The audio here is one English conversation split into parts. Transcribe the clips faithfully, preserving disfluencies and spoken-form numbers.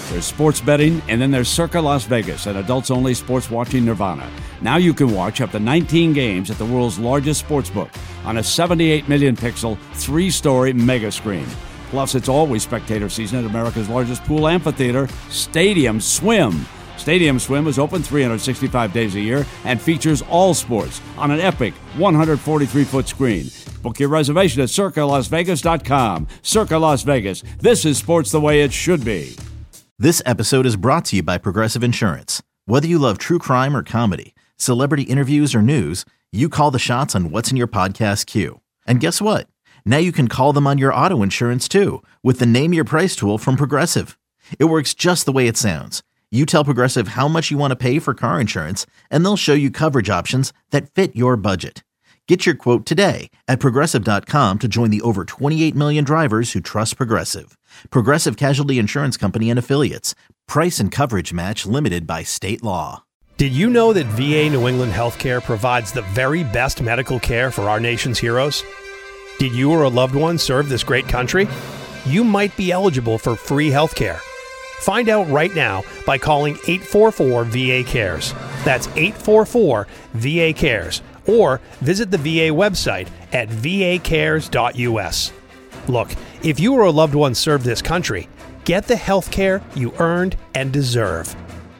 There's sports betting, and then there's Circa Las Vegas, an adults-only sports watching nirvana. Now you can watch up to nineteen games at the world's largest sportsbook on a seventy-eight million pixel, three-story mega screen. Plus, it's always spectator season at America's largest pool amphitheater, Stadium Swim. Stadium Swim is open three hundred sixty-five days a year and features all sports on an epic one hundred forty-three foot screen. Book your reservation at circa las vegas dot com. Circa Las Vegas. This is sports the way it should be. This episode is brought to you by Progressive Insurance. Whether you love true crime or comedy, celebrity interviews or news, you call the shots on what's in your podcast queue. And guess what? Now you can call them on your auto insurance too with the Name Your Price tool from Progressive. It works just the way it sounds. You tell Progressive how much you want to pay for car insurance, and they'll show you coverage options that fit your budget. Get your quote today at progressive dot com to join the over twenty-eight million drivers who trust Progressive. Progressive Casualty Insurance Company and Affiliates. Price and coverage match limited by state law. Did you know that V A New England Healthcare provides the very best medical care for our nation's heroes? Did you or a loved one serve this great country? You might be eligible for free healthcare. Find out right now by calling eight four four V A cares. That's eight four four V A cares. Or visit the V A website at v a cares dot u s. Look, if you or a loved one served this country, get the health care you earned and deserve.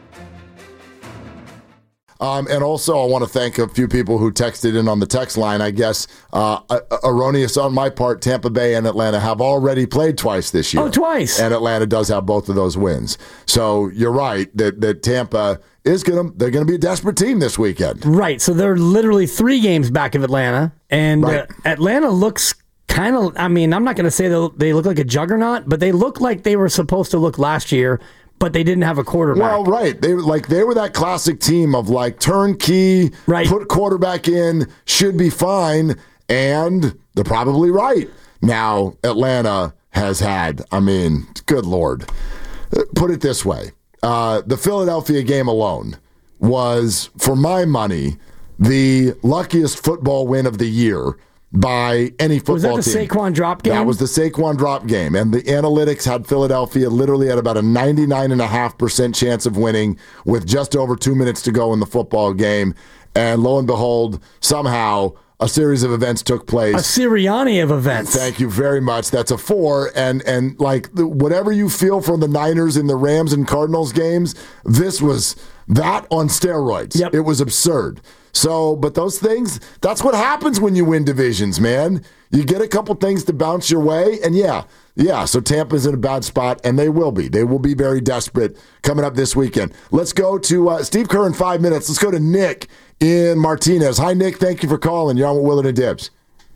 Um, and also, I want to thank a few people who texted in on the text line. I guess uh, erroneous on my part, Tampa Bay and Atlanta have already played twice this year. Oh, twice. And Atlanta does have both of those wins. So you're right that, that Tampa is going to, they're going to be a desperate team this weekend. Right. So they're literally three games back of Atlanta. And right. uh, Atlanta looks kind of, I mean, I'm not going to say they look like a juggernaut, but they look like they were supposed to look last year. But they didn't have a quarterback. Well, right. They like they were that classic team of like turnkey, right. Put quarterback in, should be fine, and they're probably right. Now, Atlanta has had, I mean, good Lord. Put it this way. Uh, the Philadelphia game alone was, for my money, the luckiest football win of the year by any football team. Was that the team. Saquon drop game? That was the Saquon drop game. And the analytics had Philadelphia literally at about a ninety-nine point five percent chance of winning with just over two minutes to go in the football game. And lo and behold, somehow a series of events took place. A Sirianni of events. Thank you very much. That's a four. And, and like, whatever you feel from the Niners and the Rams and Cardinals games, this was that on steroids. Yep. It was absurd. So, but those things, that's what happens when you win divisions, man. You get a couple things to bounce your way, and yeah, yeah, so Tampa's in a bad spot, and they will be. They will be very desperate coming up this weekend. Let's go to uh, Steve Kerr in five minutes. Let's go to Nick in Martinez. Hi, Nick. Thank you for calling. You're on with Willard and Dibs.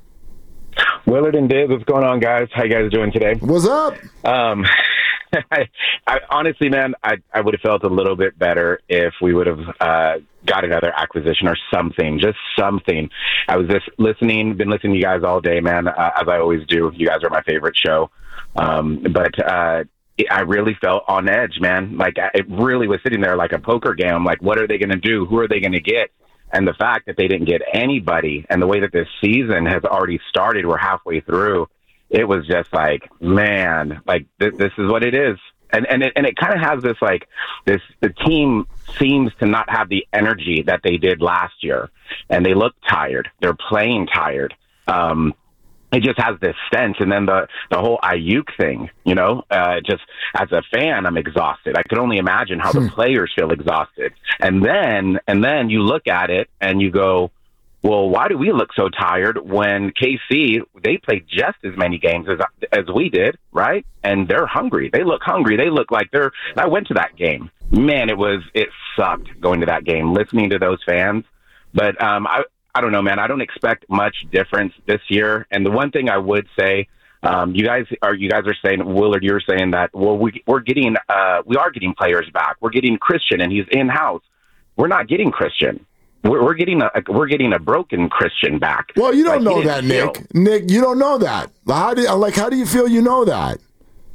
Willard and Dibs, what's going on, guys? How you guys doing today? What's up? Um, I, I honestly, man, I, I would have felt a little bit better if we would have uh, got another acquisition or something, just something. I was just listening, been listening to you guys all day, man, uh, as I always do. You guys are my favorite show. Um, but uh, I really felt on edge, man. Like, it really was sitting there like a poker game. I'm like, what are they going to do? Who are they going to get? And the fact that they didn't get anybody, and the way that this season has already started, we're halfway through, it was just like, man, like th- this is what it is. And and it, and it kind of has this, like, this, the team seems to not have the energy that they did last year. And they look tired. They're playing tired. Um, it just has this stench. And then the, the whole Ayuk thing, you know, uh, just as a fan, I'm exhausted. I could only imagine how the players feel exhausted. And then, and then you look at it and you go, well, why do we look so tired when K C, they played just as many games as as we did, right? And they're hungry. They look hungry. They look like they're – I went to that game. Man, it was – it sucked going to that game, listening to those fans. But um, I, I don't know, man. I don't expect much difference this year. And the one thing I would say, um, you guys are you guys are saying, Willard, you're saying that, well, we, we're getting uh, – we are getting players back. We're getting Christian, and he's in-house. We're not getting Christian. We're, we're getting a we're getting a broken Christian back. Well, you don't like, know that, Nick. Feel. Nick, you don't know that. How do you, like? How do you feel? You know that?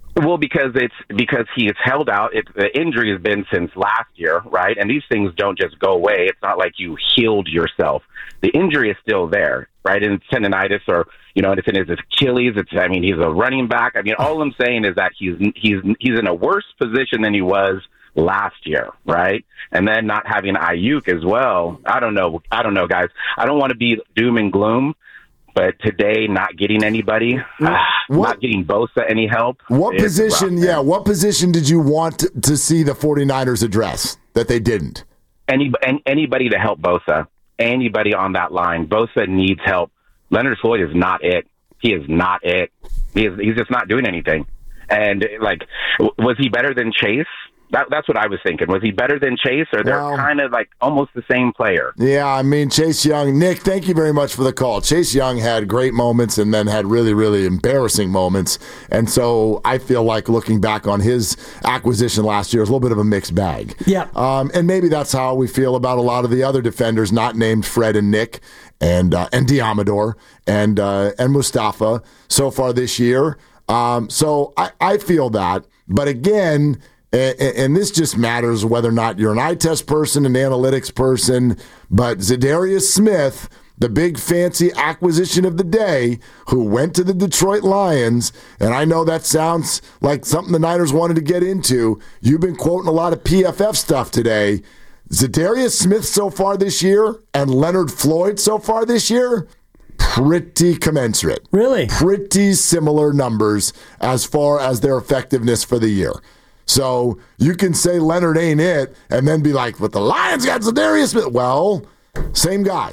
Well, because it's because he has held out. It, the injury has been since last year, right? And these things don't just go away. It's not like you healed yourself. The injury is still there, right? And tendonitis, or you know, if it is his Achilles, it's. I mean, he's a running back. I mean, all I'm saying is that he's he's he's in a worse position than he was last year, right? And then not having Ayuk as well. I don't know. I don't know, guys. I don't want to be doom and gloom. But today, not getting anybody, uh, not getting Bosa any help. What position, rough, yeah, what position did you want to, to see the 49ers address that they didn't? Any, anybody to help Bosa. Anybody on that line. Bosa needs help. Leonard Floyd is not it. He is not it. He is, he's just not doing anything. And, like, was he better than Chase? That, that's what I was thinking. Was he better than Chase, or they're well, kind of like almost the same player? Yeah, I mean, Chase Young. Nick, thank you very much for the call. Chase Young had great moments and then had really, really embarrassing moments. And so I feel like looking back on his acquisition last year is a little bit of a mixed bag. Yeah. Um, and maybe that's how we feel about a lot of the other defenders not named Fred and Nick and uh, and Diamador and, uh, and Mustafa so far this year. Um, so I, I feel that. But again, and this just matters whether or not you're an eye test person, an analytics person, but Zadarius Smith, the big fancy acquisition of the day, who went to the Detroit Lions, and I know that sounds like something the Niners wanted to get into. You've been quoting a lot of P F F stuff today. Zadarius Smith so far this year and Leonard Floyd so far this year, pretty commensurate. Really? Pretty similar numbers as far as their effectiveness for the year. So you can say Leonard ain't it and then be like, but the Lions got Zadarius Smith. Well, same guy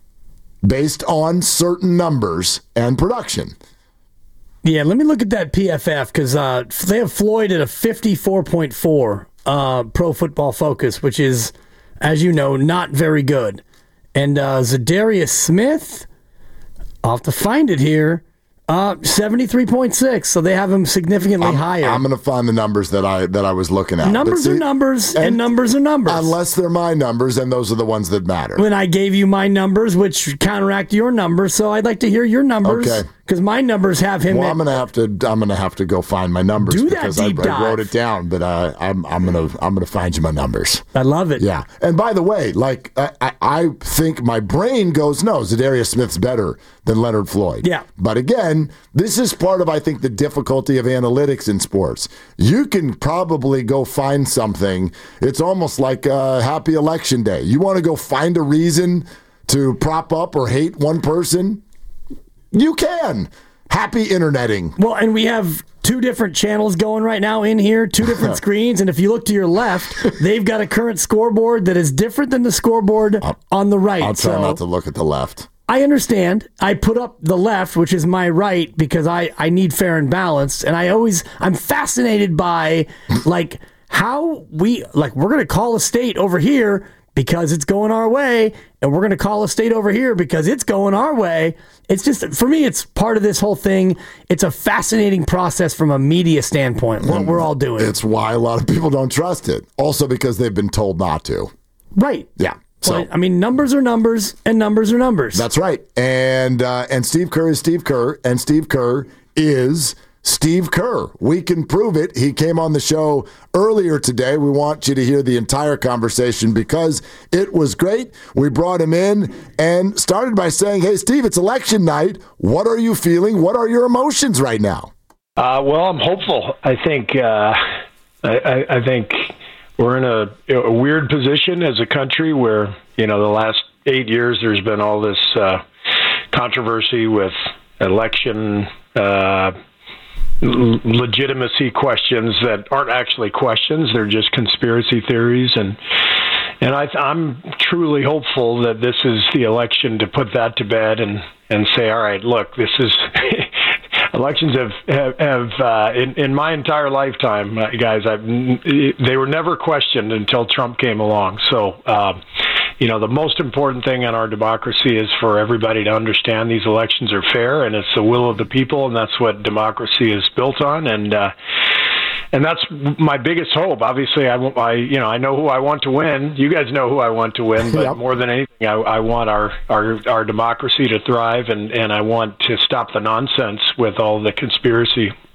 based on certain numbers and production. Yeah, let me look at that P F F because uh, they have Floyd at a fifty-four point four uh, Pro Football Focus, which is, as you know, not very good. And uh, Zadarius Smith, I'll have to find it here. Uh, seventy-three point six, so they have him significantly I'm, higher. I'm going to find the numbers that I that I was looking at. Numbers see, are numbers, and, and numbers are numbers. Unless they're my numbers, and those are the ones that matter. When I gave you my numbers, which counteract your numbers, so I'd like to hear your numbers. Okay. Because my numbers have him. Well, at, I'm gonna have to. I'm gonna have to go find my numbers do because that deep I, dive. I wrote it down. But uh, I'm I'm gonna I'm gonna find you my numbers. I love it. Yeah. And by the way, like I, I, I think my brain goes, no, Zadarius Smith's better than Leonard Floyd. Yeah. But again, this is part of I think the difficulty of analytics in sports. You can probably go find something. It's almost like a happy election day. You want to go find a reason to prop up or hate one person? You can. Happy interneting. Well, and we have two different channels going right now in here, two different screens. And if you look to your left, they've got a current scoreboard that is different than the scoreboard I'll, on the right. I'll try so not to look at the left. I understand. I put up the left, which is my right, because I, I need fair and balanced. And I always, I'm fascinated by, like, how we, like, we're going to call a state over here because it's going our way, and we're going to call a state over here because it's going our way. It's just, for me, it's part of this whole thing. It's a fascinating process from a media standpoint, what we're all doing. It's why a lot of people don't trust it. Also because they've been told not to. Right. Yeah. So well, I mean, numbers are numbers, and numbers are numbers. That's right. And uh, and Steve Kerr is Steve Kerr, and Steve Kerr is Steve Kerr. We can prove it. He came on the show earlier today. We want you to hear the entire conversation because it was great. We brought him in and started by saying, hey, Steve, it's election night. What are you feeling? What are your emotions right now? Uh, well, I'm hopeful. I think uh, I, I, I think we're in a, a weird position as a country where, you know, the last eight years there's been all this uh, controversy with election uh legitimacy questions that aren't actually questions. They're just conspiracy theories. And and I, I'm truly hopeful that this is the election to put that to bed and, and say, all right, look, this is elections have, have, have uh, in, in my entire lifetime, uh, guys, I've, they were never questioned until Trump came along. So, uh, you know, the most important thing in our democracy is for everybody to understand these elections are fair, and it's the will of the people, and that's what democracy is built on. And uh, and that's my biggest hope. Obviously, I, I you know I know who I want to win. You guys know who I want to win, but yep. more than anything, I, I want our, our our democracy to thrive, and, and I want to stop the nonsense with all the conspiracy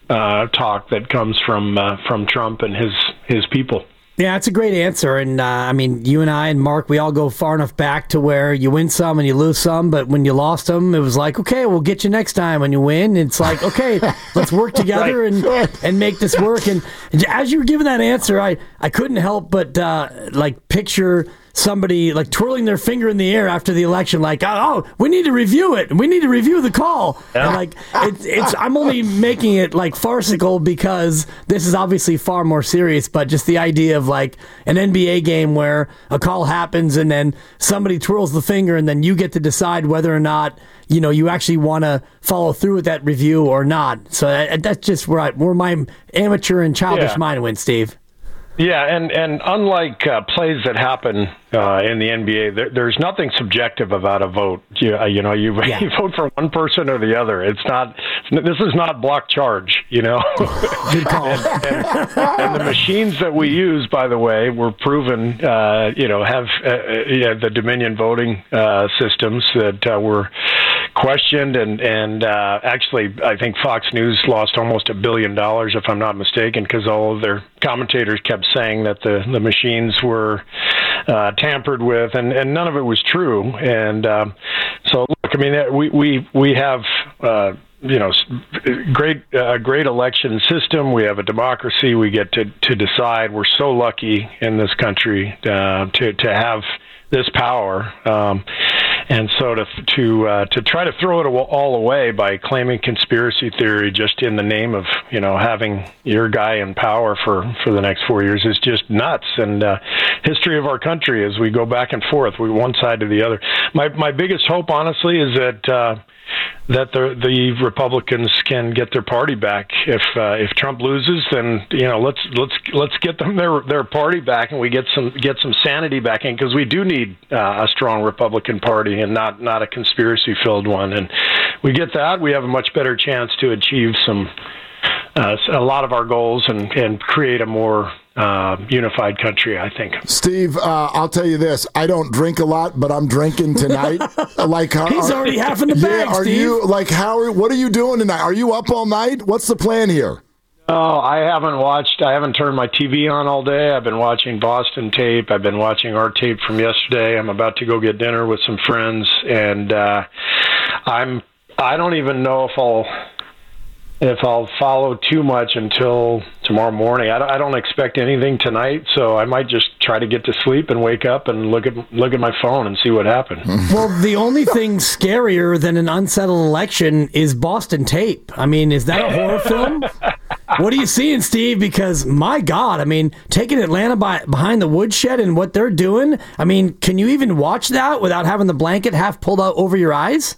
uh, talk that comes from uh, from Trump and his his people. Yeah, it's a great answer. And, uh, I mean, you and I and Mark, we all go far enough back to where you win some and you lose some. But when you lost them, it was like, okay, we'll get you next time. When you win, it's like, okay, let's work together right. and and make this work. And as you were giving that answer, I, I couldn't help but, uh, like, picture somebody like twirling their finger in the air after the election, like, oh, we need to review it. We need to review the call. Yeah. And like, it's, it's, I'm only making it like farcical because this is obviously far more serious, but just the idea of like an N B A game where a call happens and then somebody twirls the finger and then you get to decide whether or not, you know, you actually want to follow through with that review or not. So that, that's just where, I, where my amateur and childish yeah. mind went, Steve. Yeah, and, and unlike uh, plays that happen uh, in the N B A, there, there's nothing subjective about a vote. You, uh, you know, you, yeah. you vote for one person or the other. It's not. This is not block charge. You know, Good call. and, and, and the machines that we use, by the way, were proven. Uh, you know, have uh, yeah, the Dominion voting uh, systems that uh, were questioned, and and uh, actually, I think Fox News lost almost a billion dollars, if I'm not mistaken, because all of their commentators kept saying that the, the machines were uh, tampered with, and, and none of it was true. And um, so, look, I mean, we we we have uh, you know great uh, great election system. We have a democracy. We get to to decide. We're so lucky in this country uh, to to have this power. Um, And so to to uh, to try to throw it all away by claiming conspiracy theory just in the name of, you know, having your guy in power for, for the next four years is just nuts. And uh, history of our country as we go back and forth, we one side to the other. My my biggest hope, honestly, is that uh, that the the Republicans can get their party back. If uh, if Trump loses, then you know let's let's let's get them their their party back, and we get some get some sanity back in, because we do need uh, a strong Republican Party and not not a conspiracy filled one. And we get that, we have a much better chance to achieve some uh, a lot of our goals and and create a more Uh, unified country, I think. Steve, uh, I'll tell you this: I don't drink a lot, but I'm drinking tonight. like uh, he's are, already half in the bag. Yeah, are Steve. you like how? Are, what are you doing tonight? Are you up all night? What's the plan here? Oh, I haven't watched. I haven't turned my T V on all day. I've been watching Boston tape. I've been watching our tape from yesterday. I'm about to go get dinner with some friends, and uh, I'm. I don't even know if I'll. If I'll follow too much until tomorrow morning. I don't, I don't expect anything tonight, so I might just try to get to sleep and wake up and look at look at my phone and see what happened. Well, the only thing scarier than an unsettled election is Boston tape. I mean, is that a horror film? What are you seeing, Steve? Because, my God, I mean, taking Atlanta by, behind the woodshed and what they're doing, I mean, can you even watch that without having the blanket half pulled out over your eyes?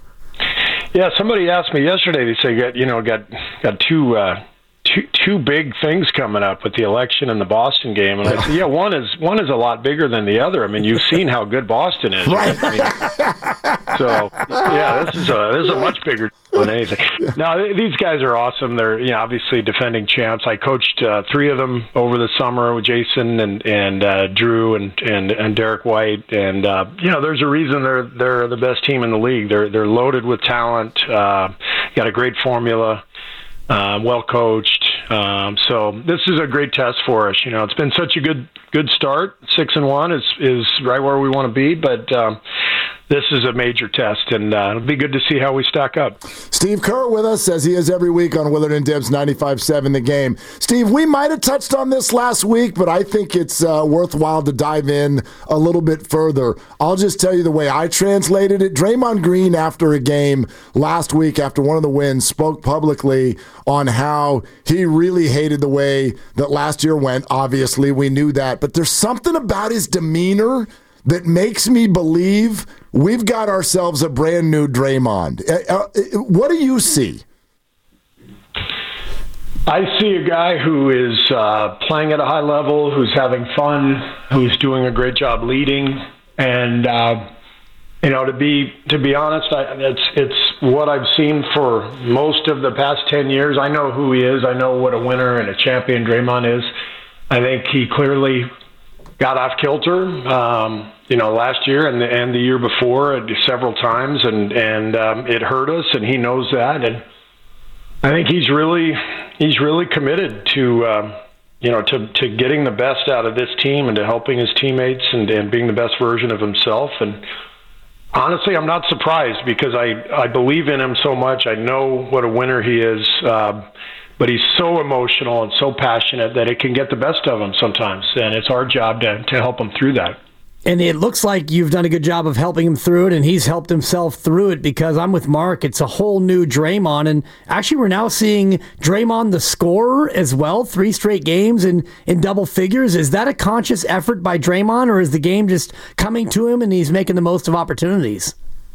Yeah, somebody asked me yesterday. They say, "Got you know, got got two uh, two two big things coming up with the election and the Boston game." And I said, "Yeah, one is one is a lot bigger than the other. I mean, you've seen how good Boston is, right?" I mean, so, yeah, this is a this is a much bigger deal than anything. Now, these guys are awesome. They're you know obviously defending champs. I coached uh, three of them over the summer with Jason and and uh, Drew and, and and Derek White. And uh, you know, there's a reason they're they're the best team in the league. They're they're loaded with talent. Uh, got a great formula. Uh, well coached. Um, so this is a great test for us. You know, it's been such a good good start. Six and one is is right where we want to be, but um, this is a major test, and uh, it'll be good to see how we stack up. Steve Kerr with us, as he is every week on Willard and Dibs ninety-five seven The Game. Steve, we might have touched on this last week, but I think it's uh, worthwhile to dive in a little bit further. I'll just tell you the way I translated it. Draymond Green, after a game last week, after one of the wins, spoke publicly on how he really hated the way that last year went. Obviously, we knew that, but there's something about his demeanor that makes me believe we've got ourselves a brand new Draymond. Uh, uh, what do you see? I see a guy who is uh, playing at a high level, who's having fun, who's doing a great job leading, and uh, you know, to be to be honest, I, it's it's what I've seen for most of the past ten years. I know who he is. I know what a winner and a champion Draymond is. I think he clearly got off kilter, um, you know, last year and the, and the year before uh, several times, and and um, it hurt us, and he knows that. And I think he's really he's really committed to um, you know to, to getting the best out of this team and to helping his teammates and, and being the best version of himself. And honestly, I'm not surprised because I, I believe in him so much. I know what a winner he is, uh, but he's so emotional and so passionate that it can get the best of him sometimes, and it's our job to, to help him through that. And it looks like you've done a good job of helping him through it, and he's helped himself through it because I'm with Mark. It's a whole new Draymond, and actually we're now seeing Draymond the scorer as well, three straight games in, in double figures. Is that a conscious effort by Draymond, or is the game just coming to him and he's making the most of opportunities?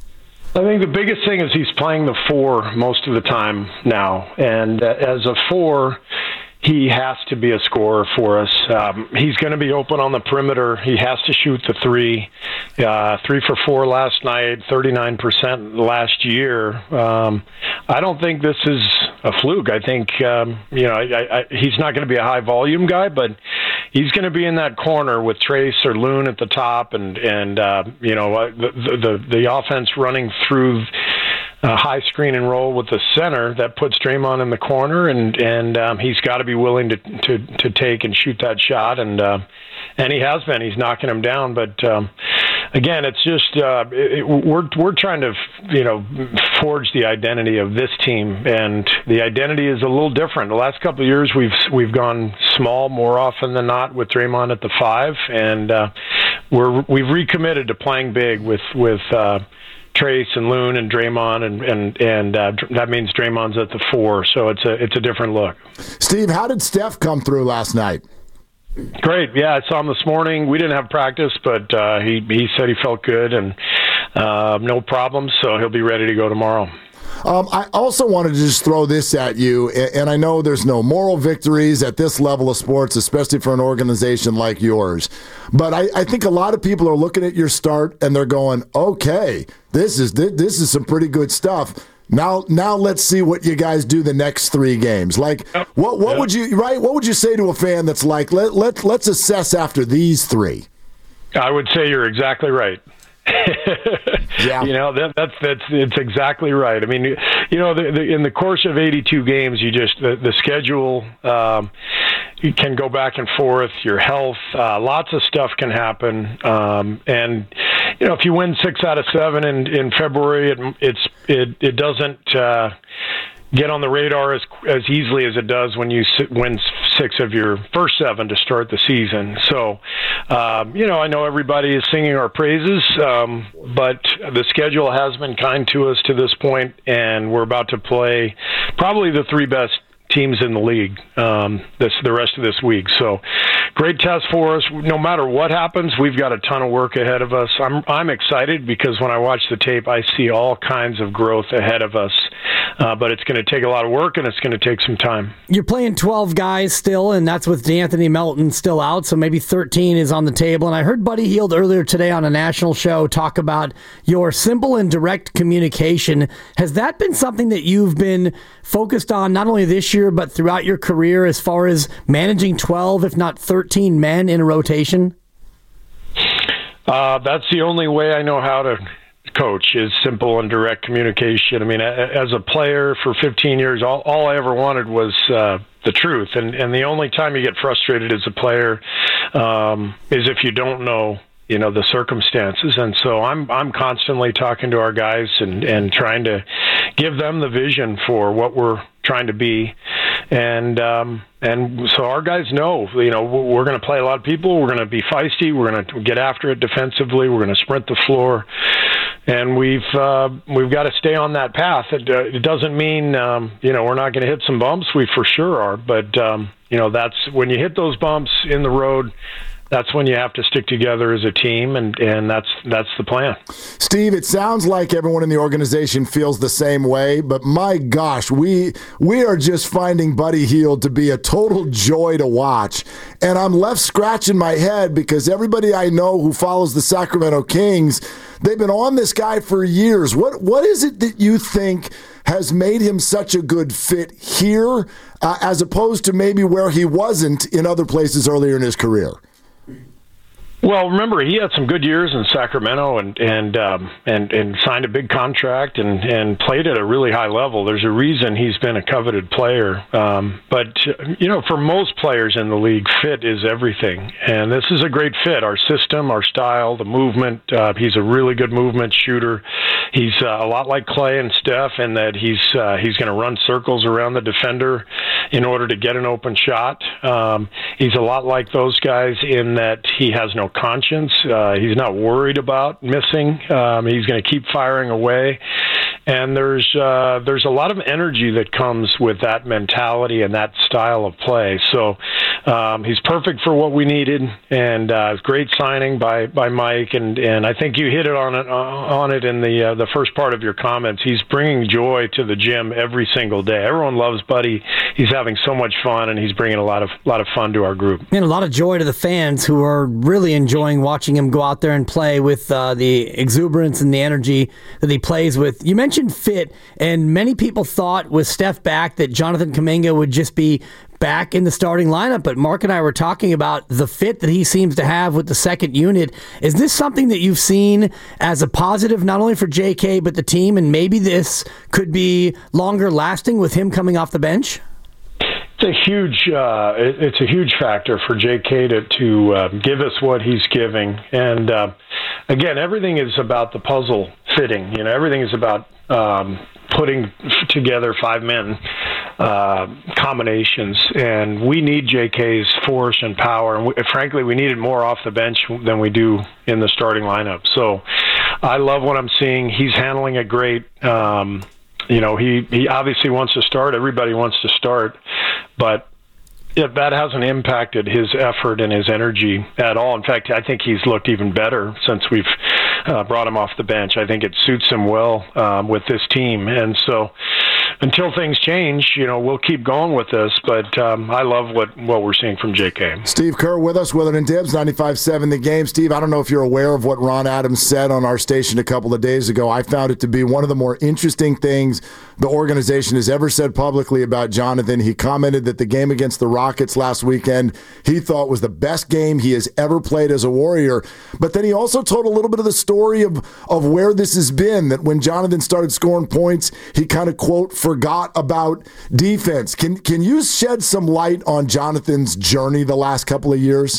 I think the biggest thing is he's playing the four most of the time now, and uh, as a four, he has to be a scorer for us. Um, he's going to be open on the perimeter. He has to shoot the three. Uh, three for four last night, thirty-nine percent last year. Um, I don't think this is a fluke. I think, um, you know, I, I, he's not going to be a high-volume guy, but he's going to be in that corner with Trace or Loon at the top and, and uh, you know, the, the, the offense running through a high screen and roll with the center that puts Draymond in the corner, and and um, he's got to be willing to, to to take and shoot that shot, and uh, and he has been. He's knocking him down, but um, again, it's just uh, it, we're we're trying to you know forge the identity of this team, and the identity is a little different. The last couple of years, we've we've gone small more often than not with Draymond at the five, and uh, we're we've recommitted to playing big with with. Uh, Trace and Loon and Draymond, and and and uh, that means Draymond's at the four, so it's a it's a different look. Steve, how did Steph come through last night? Great, yeah, I saw him this morning. We didn't have practice, but uh, he he said he felt good and uh, no problems, so he'll be ready to go tomorrow. Um, I also wanted to just throw this at you, and I know there's no moral victories at this level of sports, especially for an organization like yours. But I, I think a lot of people are looking at your start and they're going, "Okay, this is this is some pretty good stuff." Now, now let's see what you guys do the next three games. Like, what what yeah. would you right? What would you say to a fan that's like, let let let's assess after these three? I would say you're exactly right. Yeah. You know, that, that's that's it's exactly right. I mean, you know, the, the, in the course of eighty-two games, you just the, the schedule um, you can go back and forth. Your health, uh, lots of stuff can happen, um, and you know, if you win six out of seven in in February, it it's it it doesn't. Uh, get on the radar as as easily as it does when you win six of your first seven to start the season. So, um, you know, I know everybody is singing our praises, um, but the schedule has been kind to us to this point, and we're about to play probably the three best teams in the league um, this the rest of this week. So great test for us. No matter what happens, we've got a ton of work ahead of us. I'm I'm excited because when I watch the tape, I see all kinds of growth ahead of us. Uh, but it's going to take a lot of work, and it's going to take some time. You're playing twelve guys still, and that's with D'Anthony Melton still out, so maybe thirteen is on the table. And I heard Buddy Hield earlier today on a national show talk about your simple and direct communication. Has that been something that you've been focused on not only this year, but throughout your career as far as managing twelve, if not thirteen men in a rotation? Uh, that's the only way I know how to coach is simple and direct communication. I mean, as a player for fifteen years, all, all I ever wanted was uh, the truth. And, and the only time you get frustrated as a player um, is if you don't know, you know, the circumstances. And so I'm I'm constantly talking to our guys and, and trying to give them the vision for what we're trying to be. And um, and so our guys know, you know, we're going to play a lot of people. We're going to be feisty. We're going to get after it defensively. We're going to sprint the floor. And we've uh, we've got to stay on that path. It, uh, it doesn't mean um, you know we're not going to hit some bumps. We for sure are. But um, you know that's when you hit those bumps in the road. That's when you have to stick together as a team, and, and that's that's the plan. Steve, it sounds like everyone in the organization feels the same way, but my gosh, we we are just finding Buddy Hield to be a total joy to watch. And I'm left scratching my head because everybody I know who follows the Sacramento Kings, they've been on this guy for years. What What is it that you think has made him such a good fit here uh, as opposed to maybe where he wasn't in other places earlier in his career? Well, remember, he had some good years in Sacramento and and um, and, and signed a big contract and, and played at a really high level. There's a reason he's been a coveted player. Um, but, you know, for most players in the league, fit is everything. And this is a great fit. Our system, our style, the movement. Uh, he's a really good movement shooter. He's uh, a lot like Clay and Steph in that he's, uh, he's going to run circles around the defender in order to get an open shot. Um, he's a lot like those guys in that he has no conscience. Uh, he's not worried about missing. Um, he's going to keep firing away. And there's uh, there's a lot of energy that comes with that mentality and that style of play. So um, he's perfect for what we needed, and uh, great signing by, by Mike. And, and I think you hit it on it on it in the uh, the first part of your comments. He's bringing joy to the gym every single day. Everyone loves Buddy. He's having so much fun, and he's bringing a lot of lot of fun to our group. And a lot of joy to the fans who are really enjoying watching him go out there and play with uh, the exuberance and the energy that he plays with. You mentioned fit, and many people thought with Steph back that Jonathan Kuminga would just be back in the starting lineup, but Mark and I were talking about the fit that he seems to have with the second unit. Is this something that you've seen as a positive, not only for J K, but the team, and maybe this could be longer lasting with him coming off the bench? It's a huge, uh, it's a huge factor for J K to to uh, give us what he's giving, and uh, again, everything is about the puzzle fitting. You know, everything is about um, putting together five men uh, combinations, and we need J K's force and power. And we, frankly, we need it more off the bench than we do in the starting lineup. So, I love what I'm seeing. He's handling it great. Um, You know, he, he obviously wants to start. Everybody wants to start. But yeah, that hasn't impacted his effort and his energy at all. In fact, I think he's looked even better since we've uh, brought him off the bench. I think it suits him well um, with this team. And so until things change, you know, we'll keep going with this. But um, I love what, what we're seeing from J K. Steve Kerr with us, Willard and Dibs, ninety-five point seven The Game. Steve, I don't know if you're aware of what Ron Adams said on our station a couple of days ago. I found it to be one of the more interesting things the organization has ever said publicly about Jonathan. He commented that the game against the Rockets last weekend he thought was the best game he has ever played as a Warrior. But then he also told a little bit of the story of, of where this has been, that when Jonathan started scoring points, he kind of, quote, forgot about defense. Can, can you shed some light on Jonathan's journey the last couple of years?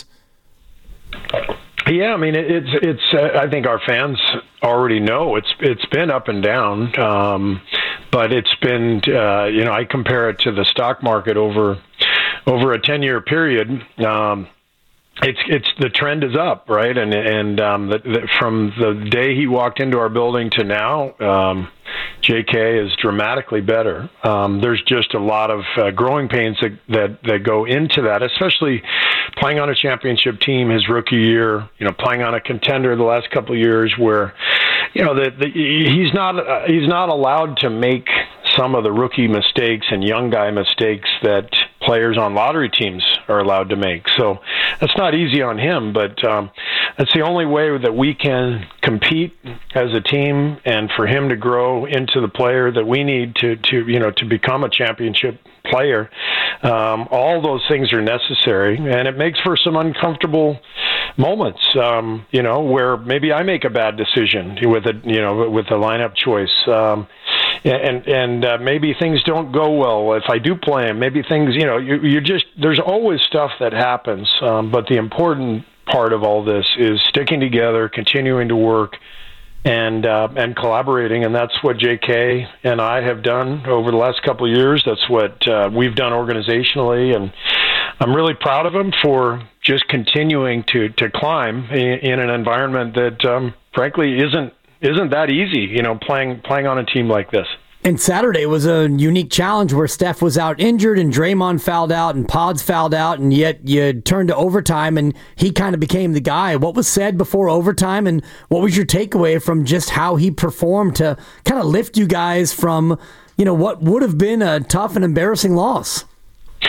Yeah, I mean, it's it's. Uh, I think our fans already know it's it's been up and down, um, but it's been. Uh, you know, I compare it to the stock market over over a ten year period. Um, it's it's the trend is up, right? And and um, the, the, from the day he walked into our building to now, um, J K is dramatically better. Um, there's just a lot of uh, growing pains that, that that go into that, especially playing on a championship team his rookie year. You know, playing on a contender the last couple of years, where you know that he's not uh, he's not allowed to make some of the rookie mistakes and young guy mistakes that players on lottery teams are allowed to make. So that's not easy on him, but um, that's the only way that we can compete as a team, and for him to grow into the player that we need to, to you know, to become a championship player. Um, all those things are necessary, and it makes for some uncomfortable moments, um, you know, where maybe I make a bad decision with a, you know, with a lineup choice. Um, And and uh, maybe things don't go well if I do play him. Maybe things, you know, you you just there's always stuff that happens. Um, but the important part of all this is sticking together, continuing to work, and uh, and collaborating. And that's what J K and I have done over the last couple of years. That's what uh, we've done organizationally, and I'm really proud of him for just continuing to to climb in, in an environment that, um, frankly, isn't. Isn't that easy, you know, playing playing on a team like this. And Saturday was a unique challenge where Steph was out injured and Draymond fouled out and Pods fouled out, and yet you turned to overtime and he kind of became the guy. What was said before overtime, and what was your takeaway from just how he performed to kind of lift you guys from, you know, what would have been a tough and embarrassing loss?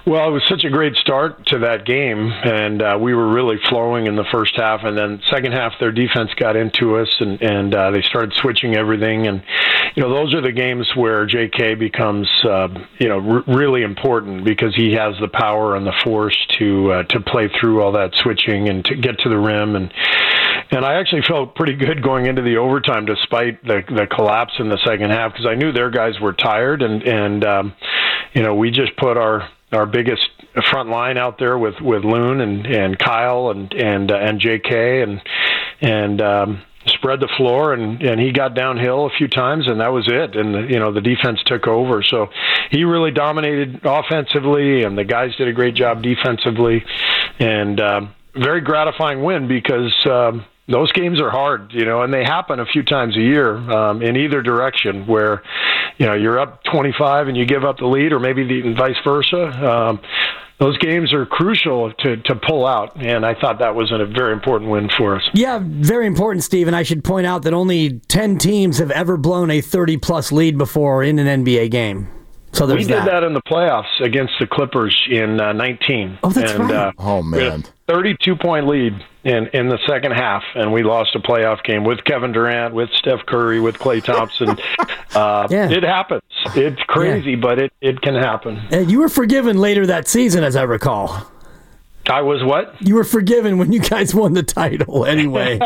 Well, it was such a great start to that game, and uh, we were really flowing in the first half. And then second half, their defense got into us, and, and uh, they started switching everything. And, you know, those are the games where J K becomes, uh, you know, r- really important because he has the power and the force to uh, to play through all that switching and to get to the rim. And And I actually felt pretty good going into the overtime despite the the collapse in the second half because I knew their guys were tired. And, and um, you know, we just put our our biggest front line out there with, with Loon and, and Kyle and and uh, and J K and and um, spread the floor and, and he got downhill a few times and that was it. And the, you know the defense took over. So he really dominated offensively and the guys did a great job defensively. And um, very gratifying win because um, those games are hard, you know, and they happen a few times a year um, in either direction where, you know, you're up twenty-five and you give up the lead or maybe the vice versa. Um, those games are crucial to, to pull out, and I thought that was a very important win for us. Yeah, very important, Steve, and I should point out that only ten teams have ever blown a thirty-plus lead before in an N B A game. So we did that. that in the playoffs against the Clippers in uh, nineteen. Oh, that's and, right. Uh, oh, man. thirty-two point lead in, in the second half, and we lost a playoff game with Kevin Durant, with Steph Curry, with Klay Thompson. uh, yeah. It happens. It's crazy, yeah. but it, it can happen. And you were forgiven later that season, as I recall. I was what? You were forgiven when you guys won the title anyway.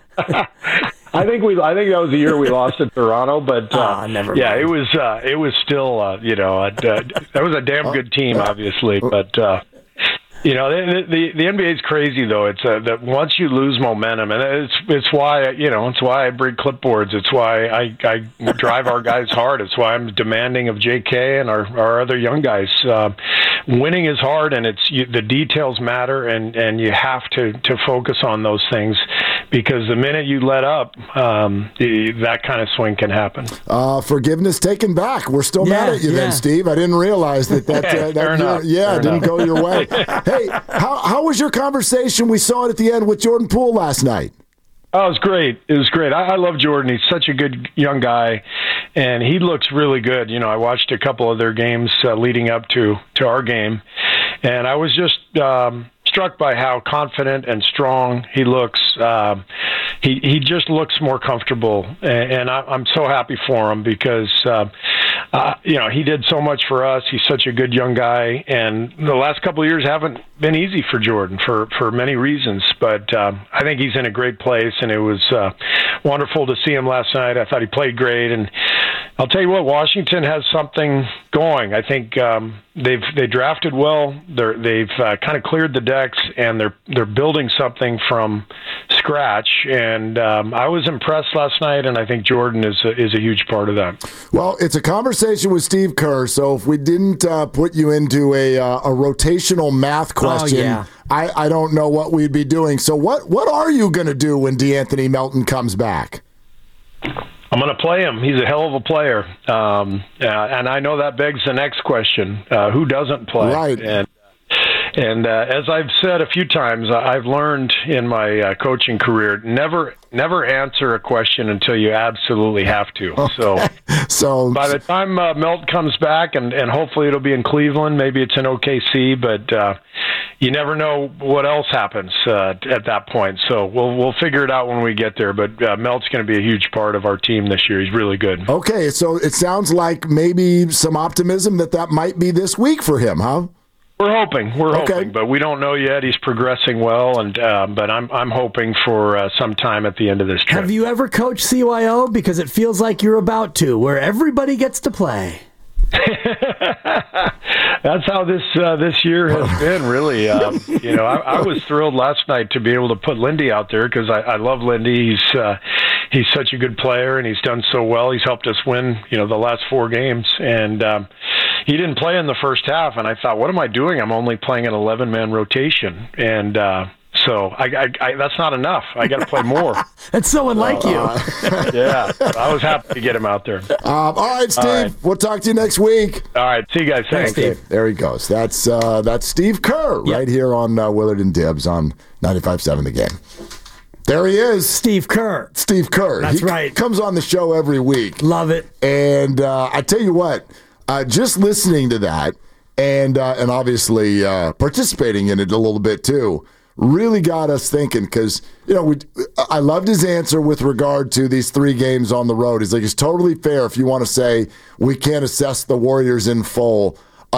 I think we. I think that was the year we lost to Toronto, but uh, oh, never yeah, mind. it was. Uh, it was still, uh, you know, uh, that was a damn good team, obviously. But uh, you know, the, the the N B A is crazy though. It's uh, that once you lose momentum, and it's it's why you know it's why I bring clipboards. It's why I, I drive our guys hard. It's why I'm demanding of J K and our, our other young guys. Uh, winning is hard, and it's you, the details matter, and, and you have to, to focus on those things because the minute you let up, um, the, that kind of swing can happen. Uh, forgiveness taken back. We're still yeah, mad at you yeah. then, Steve. I didn't realize that that, uh, that enough. yeah Fair didn't enough. go your way. Hey, how how was your conversation? We saw it at the end with Jordan Poole last night. Oh, it was great. It was great. I, I love Jordan. He's such a good young guy, and he looks really good. You know, I watched a couple of their games uh, leading up to, to our game, and I was just um, struck by how confident and strong he looks. Um, he he just looks more comfortable, and, and I, I'm so happy for him because uh, uh, you know he did so much for us. He's such a good young guy, and the last couple of years haven't been easy for Jordan for for many reasons. But um, I think he's in a great place, and it was uh, wonderful to see him last night. I thought he played great, and I'll tell you what, Washington has something going. I think um, they've they drafted well. They're, they've uh, kind of cleared the decks, and they're they're building something from scratch. And um, I was impressed last night, and I think Jordan is a, is a huge part of that. Well, it's a conversation with Steve Kerr, so if we didn't uh, put you into a uh, a rotational math question, oh, yeah. I, I don't know what we'd be doing. So what what are you going to do when DeAnthony Melton comes back? I'm going to play him. He's a hell of a player. Um, uh, and I know that begs the next question. Uh, who doesn't play? Right. And, and uh, as I've said a few times, I've learned in my uh, coaching career, never never answer a question until you absolutely have to. Okay. So so by the time uh, Melt comes back, and, and hopefully it'll be in Cleveland, maybe it's in O K C, but uh, you never know what else happens uh, at that point. So we'll we'll figure it out when we get there. But uh, Melt's going to be a huge part of our team this year. He's really good. Okay, so it sounds like maybe some optimism that that might be this week for him, huh? We're hoping, we're Okay. hoping, but we don't know yet. He's progressing well, and uh, but I'm I'm hoping for uh, some time at the end of this trip. Have you ever coached C Y O? Because it feels like you're about to, where everybody gets to play. That's how this uh, this year has been, really. Um, you know, I, I was thrilled last night to be able to put Lindy out there because I, I love Lindy. He's uh, he's such a good player, and he's done so well. He's helped us win, you know, the last four games, and um, he didn't play in the first half. And I thought, what am I doing? I'm only playing an eleven-man rotation, and uh, so I, I, I, that's not enough. I got to play more. That's so unlike you. Yeah, I was happy to get him out there. Um, all right, Steve. All right. We'll talk to you next week. All right, see you guys. Thanks. Steve. There he goes. That's uh, that's Steve Kerr Yep. right here on uh, Willard and Dibs on ninety-five point seven The Game. There he is, Steve Kerr. Steve Kerr. That's he right. Comes on the show every week. Love it. And uh, I tell you what, uh, just listening to that, and uh, and obviously uh, participating in it a little bit too, really got us thinking. Because you know, we, I loved his answer with regard to these three games on the road. He's like, it's totally fair if you want to say we can't assess the Warriors in full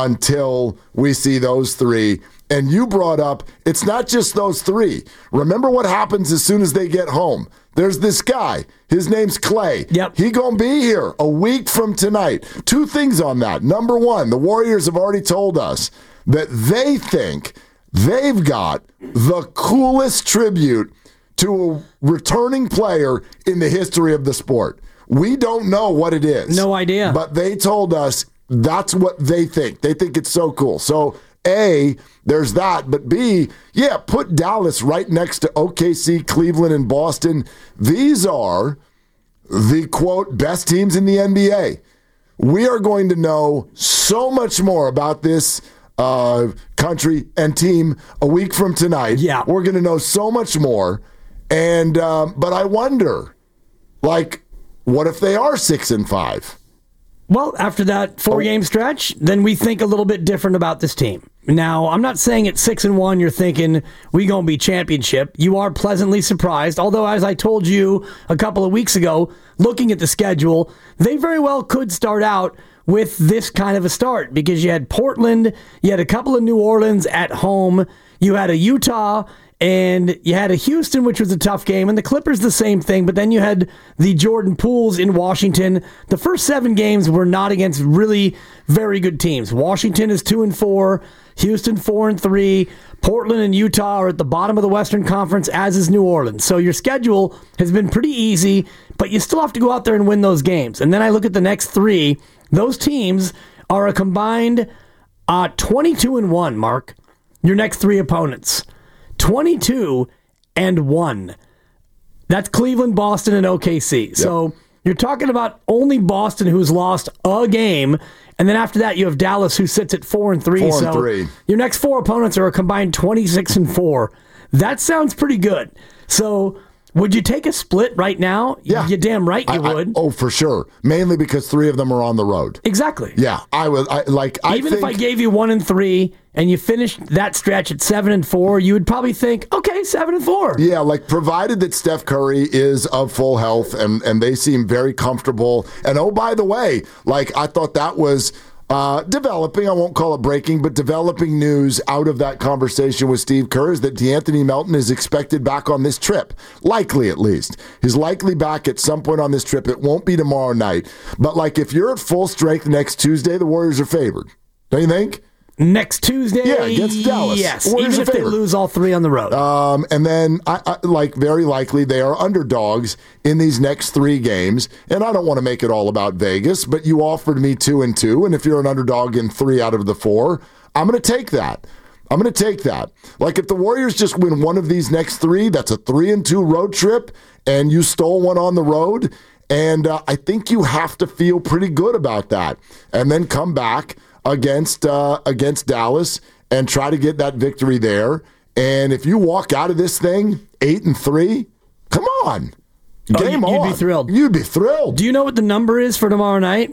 until we see those three. And you brought up, it's not just those three. Remember what happens as soon as they get home. There's this guy. His name's Clay. Yep. He gonna be here a week from tonight. Two things on that. Number one, the Warriors have already told us that they think they've got the coolest tribute to a returning player in the history of the sport. We don't know what it is. No idea. But they told us that's what they think. They think it's so cool. So, A, there's that. But B, yeah, put Dallas right next to O K C, Cleveland, and Boston. These are the, quote, best teams in the N B A. We are going to know so much more about this uh, country and team a week from tonight. Yeah. We're going to know so much more. And um, but I wonder, like, what if they are six and five? Well, after that four-game stretch, then we think a little bit different about this team. Now, I'm not saying at six and one you're thinking we gonna be championship. You are pleasantly surprised. Although, as I told you a couple of weeks ago, looking at the schedule, they very well could start out with this kind of a start because you had Portland, you had a couple of New Orleans at home, you had a Utah, and you had a Houston, which was a tough game, and the Clippers the same thing, but then you had the Jordan Pools in Washington. The first seven games were not against really very good teams. Washington is two and four, Houston four and three, Portland and Utah are at the bottom of the Western Conference, as is New Orleans. So your schedule has been pretty easy, but you still have to go out there and win those games. And then I look at the next three. Those teams are a combined uh, twenty-two and one, Mark. Your next three opponents. twenty-two and one. That's Cleveland, Boston, and O K C. Yep. So you're talking about only Boston, who's lost a game, and then after that you have Dallas, who sits at four and three. Four so and three. Your next four opponents are a combined twenty-six and four. That sounds pretty good. So would you take a split right now? Yeah, you're damn right you I, would. I, oh, for sure. Mainly because three of them are on the road. Exactly. Yeah, I would. I like. I Even think, if I gave you one and three, and you finished that stretch at seven and four, you would probably think, okay, seven and four. Yeah, like provided that Steph Curry is of full health and and they seem very comfortable. And oh, by the way, like I thought that was. Uh, developing, I won't call it breaking, but developing news out of that conversation with Steve Kerr is that DeAnthony Melton is expected back on this trip. Likely, at least. He's likely back at some point on this trip. It won't be tomorrow night. But, like, if you're at full strength next Tuesday, the Warriors are favored. Don't you think? Next Tuesday? Yeah, against Dallas. Yes, Warriors even if are they favored. lose all three on the road. Um, and then, I, I, like, very likely they are underdogs in these next three games. And I don't want to make it all about Vegas, but you offered me two and two. And if you're an underdog in three out of the four, I'm going to take that. I'm going to take that. Like, if the Warriors just win one of these next three, that's a three and two road trip, and you stole one on the road. And uh, I think you have to feel pretty good about that. And then come back against uh, against Dallas and try to get that victory there. And if you walk out of this thing eight and three, come on, game oh, you'd on. You'd be thrilled. You'd be thrilled. Do you know what the number is for tomorrow night?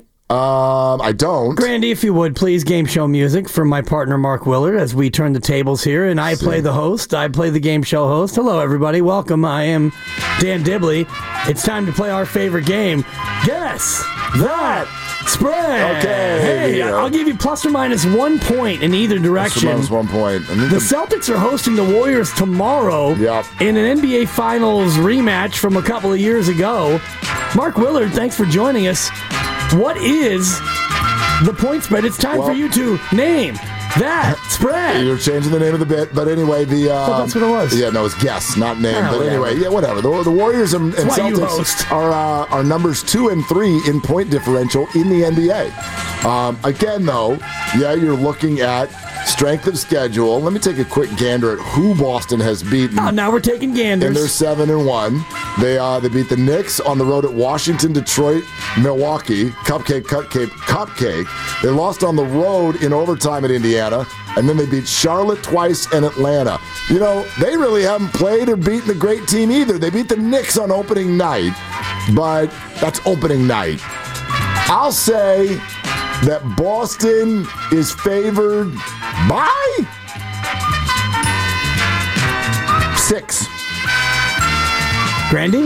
Um, I don't. Grandy, if you would, please, game show music from my partner Mark Willard as we turn the tables here, and I play the host. I play the game show host. Hello, everybody. Welcome. I am Dan Dibley. It's time to play our favorite game. Guess that spread. Okay. Hey, yeah. I'll give you plus or minus one point in either direction. Plus one point. I mean, the Celtics are hosting the Warriors tomorrow Yep. in an N B A Finals rematch from a couple of years ago. Mark Willard, thanks for joining us. What is the point spread? It's time Well, for you to name that spread. You're changing the name of the bit, but anyway, the um, thought that's what it was. Yeah, no, it's guess, not name. Ah, but whatever. anyway, yeah, whatever. The, the Warriors and, and That's why you Celtics host. are uh, are numbers two and three in point differential in the N B A. Um, again, though, yeah, you're looking at strength of schedule. Let me take a quick gander at who Boston has beaten. Oh, now we're taking And they're ganders. seven and one. They uh, they beat the Knicks on the road at Washington, Detroit, Milwaukee. Cupcake, cupcake, cupcake. They lost on the road in overtime at Indiana, and then they beat Charlotte twice and Atlanta. You know, they really haven't played or beaten a great team either. They beat the Knicks on opening night, but that's opening night. I'll say that Boston is favored by six. Grandy?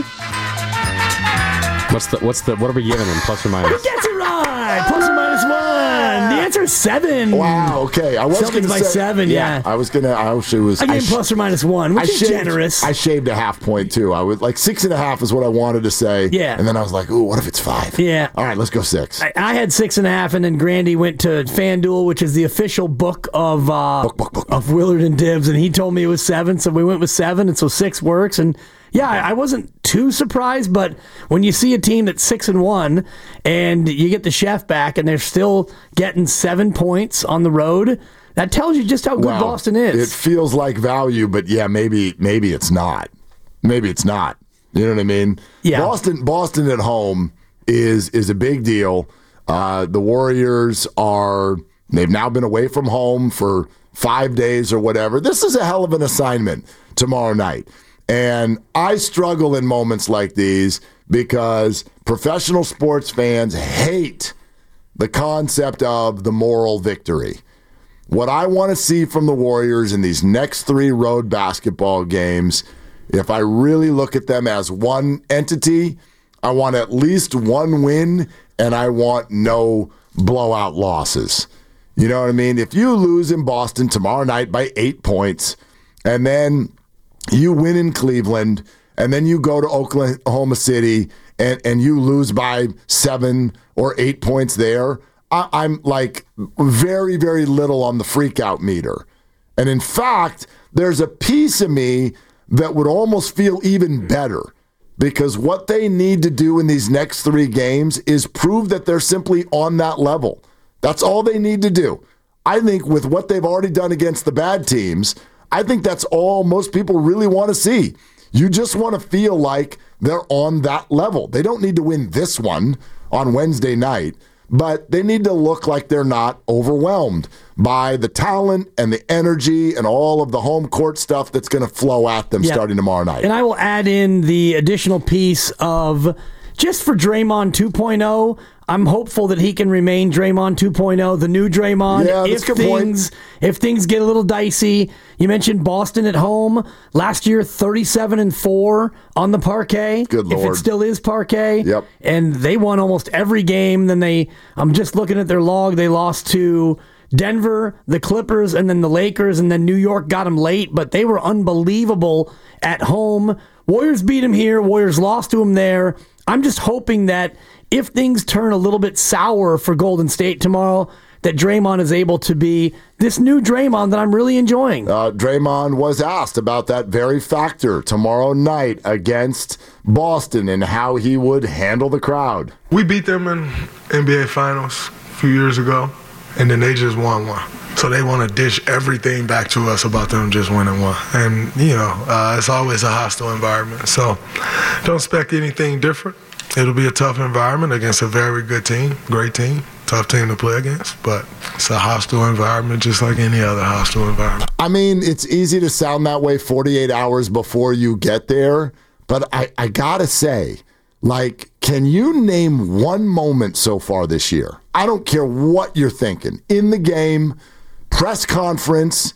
What's the what's the what are we giving him? Plus or minus? He gets it right. Plus or minus one. The answer is seven. Wow. Okay. I was Celtics going to by say seven. Yeah. I was going to. I actually was. I gave I him plus or minus one, which I is shaved, generous. I shaved a half point too. I was like six and a half is what I wanted to say. Yeah. And then I was like, ooh, what if it's five? Yeah. All right, let's go six. I, I had six and a half, and then Grandy went to FanDuel, which is the official book of uh, book, book, book. of Willard and Dibs, and he told me it was seven, so we went with seven, and so six works. And yeah, I, I wasn't too surprised, but when you see a team that's six and one, and you get the chef back, and they're still getting seven points on the road, that tells you just how good Well, Boston is. It feels like value, but yeah, maybe maybe it's not. Maybe it's not. You know what I mean? Yeah. Boston Boston at home is is a big deal. Uh, the Warriors are they've now been away from home for five days or whatever. This is a hell of an assignment tomorrow night. And I struggle in moments like these because professional sports fans hate the concept of the moral victory. What I want to see from the Warriors in these next three road basketball games, if I really look at them as one entity, I want at least one win and I want no blowout losses. You know what I mean? If you lose in Boston tomorrow night by eight points and then you win in Cleveland and then you go to Oklahoma City and, and you lose by seven or eight points there, I, I'm like very, very little on the freak out meter. And in fact, there's a piece of me that would almost feel even better because what they need to do in these next three games is prove that they're simply on that level. That's all they need to do. I think with what they've already done against the bad teams, I think that's all most people really want to see. You just want to feel like they're on that level. They don't need to win this one on Wednesday night, but they need to look like they're not overwhelmed by the talent and the energy and all of the home court stuff that's going to flow at them Yeah. starting tomorrow night. And I will add in the additional piece of just for Draymond two point oh, I'm hopeful that he can remain Draymond two point oh, the new Draymond. Yeah, that's if a good point. things if things get a little dicey. You mentioned Boston at home last year, thirty-seven and four on the parquet. Good If Lord. it still is parquet. Yep. And they won almost every game. Then they, I'm just looking at their log. They lost to Denver, the Clippers, and then the Lakers, and then New York got them late, but they were unbelievable at home. Warriors beat them here. Warriors lost to them there. I'm just hoping that if things turn a little bit sour for Golden State tomorrow, that Draymond is able to be this new Draymond that I'm really enjoying. Uh, Draymond was asked about that very factor tomorrow night against Boston and how he would handle the crowd. We beat them in N B A Finals a few years ago, and then they just won one. So they want to dish everything back to us about them just winning one. And, you know, uh, it's always a hostile environment. So don't expect anything different. It'll be a tough environment against a very good team, great team, tough team to play against. But it's a hostile environment just like any other hostile environment. I mean, it's easy to sound that way forty-eight hours before you get there, but I, I gotta say, like, can you name one moment so far this year? I don't care what you're thinking. In the game, press conference,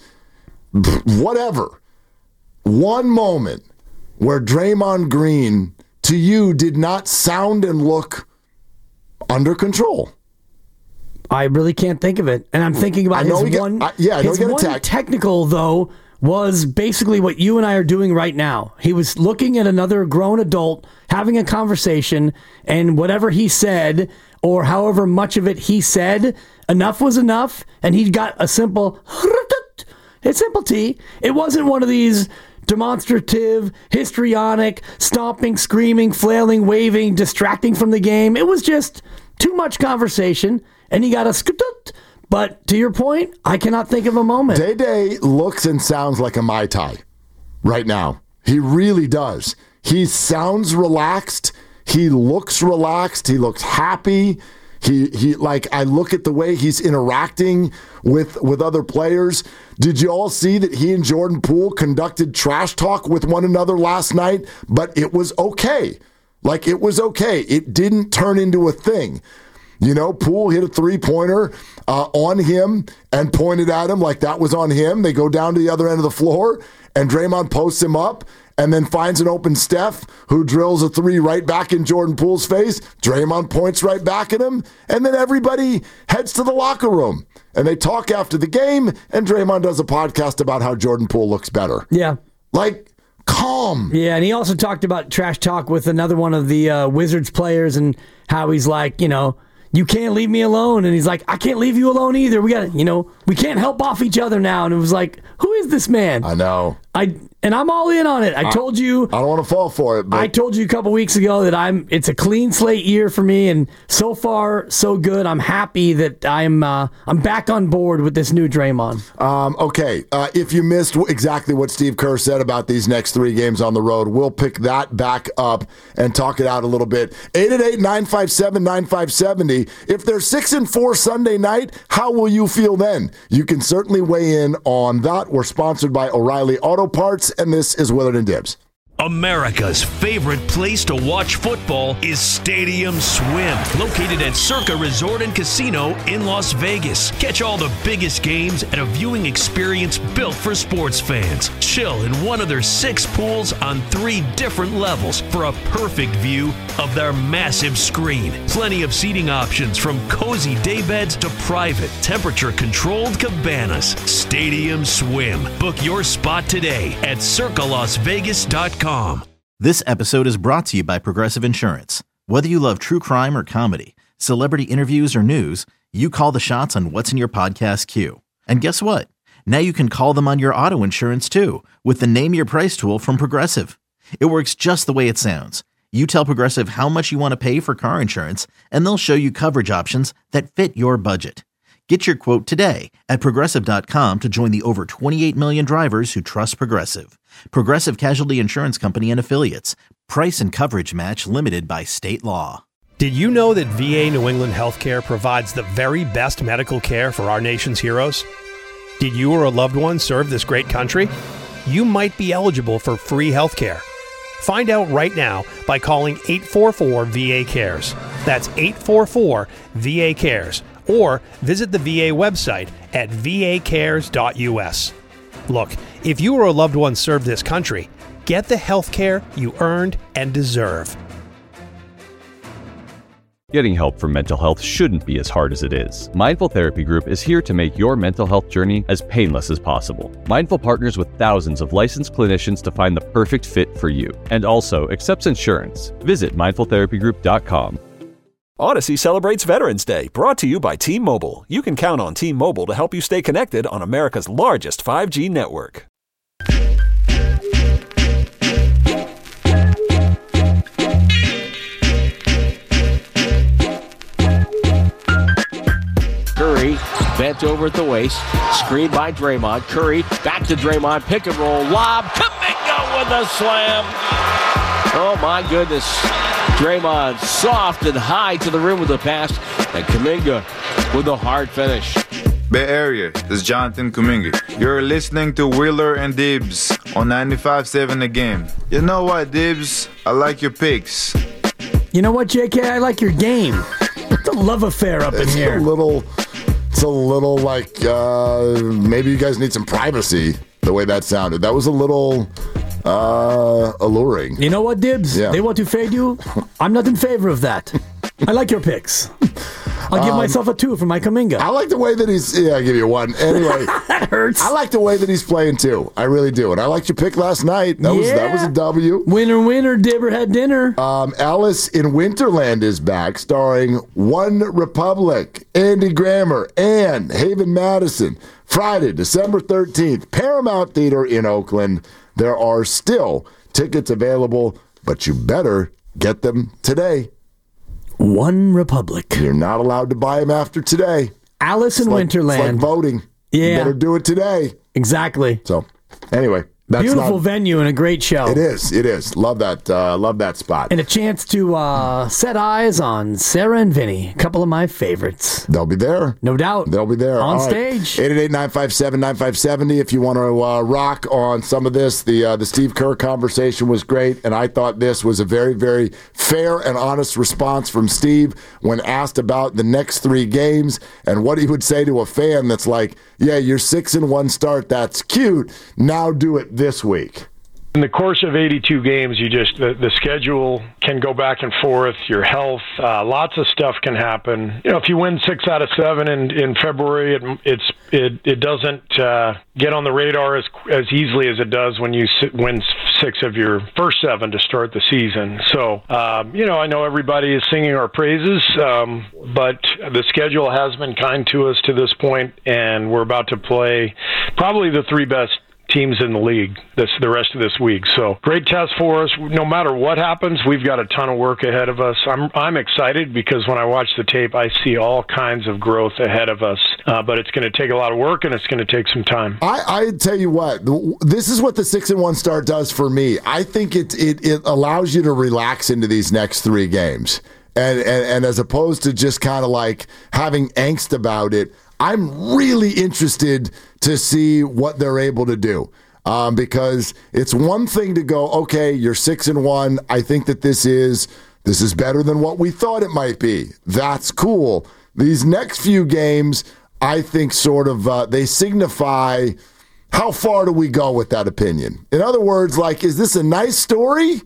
whatever. One moment where Draymond Green, to you, did not sound and look under control. I really can't think of it. And I'm thinking about I know his he got- one, I- yeah, I know his he got one attacked. technical, though, was basically what you and I are doing right now. He was looking at another grown adult, having a conversation, and whatever he said, or however much of it he said, enough was enough, and he got a simple, a simple T. It wasn't one of these demonstrative, histrionic, stomping, screaming, flailing, waving, distracting from the game. It was just too much conversation, and he got a skutut. But to your point, I cannot think of a moment. Day Day looks and sounds like a Mai Tai right now. He really does. He sounds relaxed. He looks relaxed. He looks happy. He he like I look at the way he's interacting with with other players. Did you all see that he and Jordan Poole conducted trash talk with one another last night? But it was okay. Like it was okay. It didn't turn into a thing. You know, Poole hit a three-pointer uh, on him and pointed at him like that was on him. They go down to the other end of the floor, and Draymond posts him up and then finds an open Steph who drills a three right back in Jordan Poole's face. Draymond points right back at him, and then everybody heads to the locker room. And they talk after the game, and Draymond does a podcast about how Jordan Poole looks better. Yeah. Like, calm. Yeah, and he also talked about trash talk with another one of the uh, Wizards players and how he's like, you know, you can't leave me alone. And he's like, I can't leave you alone either. We got to, you know, we can't help off each other now. And it was like, who is this man? I know. I And I'm all in on it. I, I told you. I don't want to fall for it. But I told you a couple weeks ago that I'm. It's a clean slate year for me, and so far so good. I'm happy that I'm. Uh, I'm back on board with this new Draymond. Um, okay, uh, if you missed exactly what Steve Kerr said about these next three games on the road, we'll pick that back up and talk it out a little bit. eight eight eight, nine five seven, nine five seven zero. If they're six and four Sunday night, how will you feel then? You can certainly weigh in on that. We're sponsored by O'Reilly Auto Parts, and this is Willard and Dibs. America's favorite place to watch football is Stadium Swim, located at Circa Resort and Casino in Las Vegas. Catch all the biggest games at a viewing experience built for sports fans. Chill in one of their six pools on three different levels for a perfect view of their massive screen. Plenty of seating options from cozy daybeds to private, temperature-controlled cabanas. Stadium Swim. Book your spot today at circa las vegas dot com. This episode is brought to you by Progressive Insurance. Whether you love true crime or comedy, celebrity interviews or news, you call the shots on what's in your podcast queue. And guess what? Now you can call them on your auto insurance too with the Name Your Price tool from Progressive. It works just the way it sounds. You tell Progressive how much you want to pay for car insurance, and they'll show you coverage options that fit your budget. Get your quote today at Progressive dot com to join the over twenty-eight million drivers who trust Progressive. Progressive Casualty Insurance Company and Affiliates. Price and coverage match limited by state law. Did you know that V A New England Healthcare provides the very best medical care for our nation's heroes? Did you or a loved one serve this great country? You might be eligible for free healthcare. Find out right now by calling eight four four V A cares. That's eight four four V A cares. Or visit the V A website at v a cares dot u s. Look, if you or a loved one served this country, get the health care you earned and deserve. Getting help for mental health shouldn't be as hard as it is. Mindful Therapy Group is here to make your mental health journey as painless as possible. Mindful partners with thousands of licensed clinicians to find the perfect fit for you, and also accepts insurance. Visit mindful therapy group dot com. Odyssey celebrates Veterans Day, brought to you by T-Mobile. You can count on T-Mobile to help you stay connected on America's largest five G network. Curry bent over at the waist, screened by Draymond. Curry back to Draymond, pick and roll, lob, Kuminga with a slam. Oh my goodness. Draymond soft and high to the rim with the pass, and Kuminga with a hard finish. Bay Area, this is Jonathan Kuminga. You're listening to Wheeler and Dibs on ninety-five point seven The Game. You know what, Dibs? I like your picks. You know what, J K? I like your game. It's a love affair up it's in here. A little, it's a little like uh, maybe you guys need some privacy. The way that sounded, that was a little uh, alluring. You know what, Dibs? Yeah. They want to fade you. I'm not in favor of that. I like your picks. I'll give um, myself a two for my Kuminga. I like the way that he's. Yeah, I'll give you a one. Anyway, that hurts. I like the way that he's playing too. I really do, and I liked your pick last night. That yeah. was that was a W. Winner, winner. Dibber had dinner. Um, Alice in Winterland is back, starring One Republic, Andy Grammer, and Haven Madison. Friday, December thirteenth, Paramount Theater in Oakland. There are still tickets available, but you better get them today. One Republic. You're not allowed to buy them after today. Alice in it's like, Winterland. It's like voting. Yeah. You better do it today. Exactly. So, anyway, That's Beautiful not, venue and a great show. It is. It is. Love that. Uh, love that spot. And a chance to uh, set eyes on Sarah and Vinny, a couple of my favorites. They'll be there. No doubt. They'll be there. On All stage. Right. eight eight eight, nine five seven, nine five seven zero if you want to uh, rock on some of this. The uh, the Steve Kerr conversation was great, and I thought this was a very, very fair and honest response from Steve when asked about the next three games and what he would say to a fan that's like, yeah, you're six and one start. That's cute. Now do it this week. In the course of eighty-two games, you just the, the schedule can go back and forth. Your health, uh, lots of stuff can happen. You know, if you win six out of seven in, in February, it, it's it it doesn't uh, get on the radar as as easily as it does when you sit, win six of your first seven to start the season. So, um, you know, I know everybody is singing our praises, um, but the schedule has been kind to us to this point, and we're about to play probably the three best teams in the league this the rest of this week. So great test for us. No matter what happens, we've got a ton of work ahead of us. I'm I'm excited because when I watch the tape, I see all kinds of growth ahead of us. Uh, but it's going to take a lot of work and it's going to take some time. I, I tell you what, this is what the six and one start does for me. I think it it it allows you to relax into these next three games, and and, and as opposed to just kind of like having angst about it. I'm really interested to see what they're able to do um, because it's one thing to go, okay, you're six and one. I think that this is this is better than what we thought it might be. That's cool. These next few games, I think, sort of uh, they signify how far do we go with that opinion. In other words, like, is this a nice story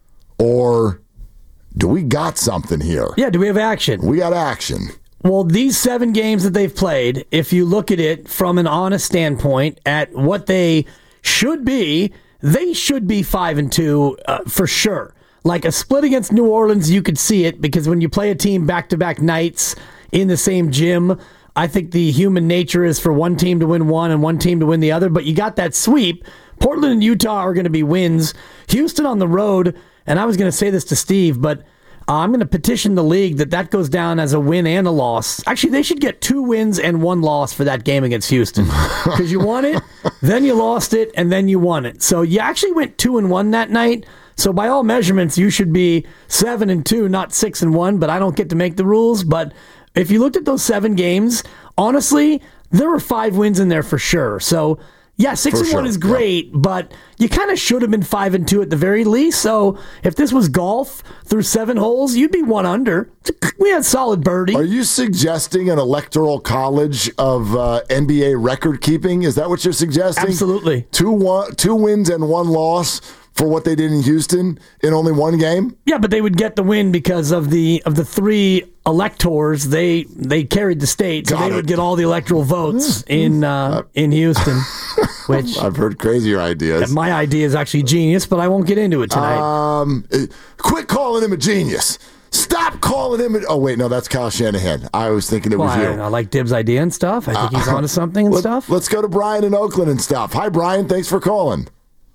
or do we got something here? Yeah, do we have action? We got action. Well, these seven games that they've played, if you look at it from an honest standpoint at what they should be, they should be five and two uh, for sure. Like a split against New Orleans, you could see it because when you play a team back-to-back nights in the same gym, I think the human nature is for one team to win one and one team to win the other. But you got that sweep. Portland and Utah are going to be wins. Houston on the road, and I was going to say this to Steve, but Uh, I'm going to petition the league that that goes down as a win and a loss. Actually, they should get two wins and one loss for that game against Houston because you won it, then you lost it, and then you won it. So you actually went two and one that night. So by all measurements, you should be seven and two, not six and one. But I don't get to make the rules. But if you looked at those seven games, honestly, there were five wins in there for sure. So. Yeah, six For and sure. one is great, yeah. But you kind of should have been five and two at the very least. So if this was golf through seven holes, you'd be one under. We had solid birdie. Are you suggesting an electoral college of uh, N B A record keeping? Is that what you're suggesting? Absolutely. Two one, two wins and one loss for what they did in Houston in only one game? Yeah, but they would get the win because of the of the three electors. They they carried the state, so Got they it. would get all the electoral votes in uh, in Houston. Which I've heard crazier ideas. My idea is actually genius, but I won't get into it tonight. Um, quit calling him a genius. Stop calling him. A, oh wait, no, that's Kyle Shanahan. I was thinking it well, was I, you. I like Dib's idea and stuff. I think Uh, he's onto something and let, stuff. Let's go to Brian in Oakland and stuff. Hi, Brian. Thanks for calling.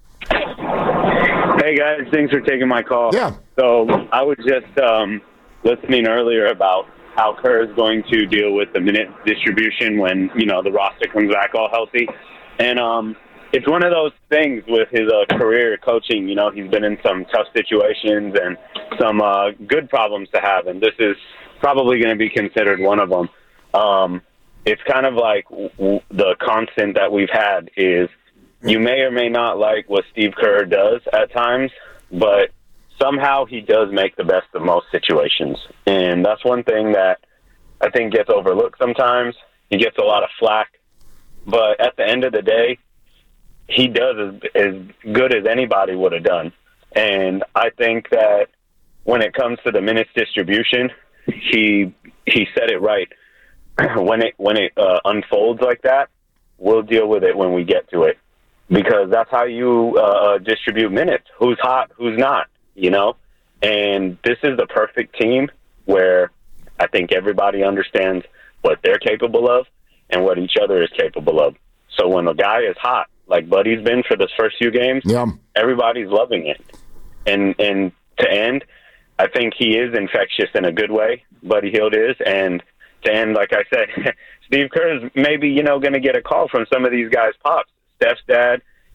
Hey, guys. Thanks for taking my call. Yeah. So I was just um, listening earlier about how Kerr is going to deal with the minute distribution when, you know, the roster comes back all healthy. And um, it's one of those things with his uh, career coaching. You know, he's been in some tough situations and some uh, good problems to have, and this is probably going to be considered one of them. Um, it's kind of like w- w- the constant that we've had is you may or may not like what Steve Kerr does at times, but somehow he does make the best of most situations. And that's one thing that I think gets overlooked sometimes. He gets a lot of flack. But at the end of the day, he does as, as good as anybody would have done. And I think that when it comes to the minutes distribution, he he said it right. when it when it uh, unfolds like that, we'll deal with it when we get to it. Because that's how you uh, distribute minutes. Who's hot, who's not, you know? And this is the perfect team where I think everybody understands what they're capable of and what each other is capable of. So when a guy is hot, like Buddy's been for the first few games, yeah. everybody's loving it. And and to end, I think he is infectious in a good way, Buddy Hield is. And to end, like I said, Steve Kerr is maybe, you know, going to get a call from some of these guys' pops. Steph's dad,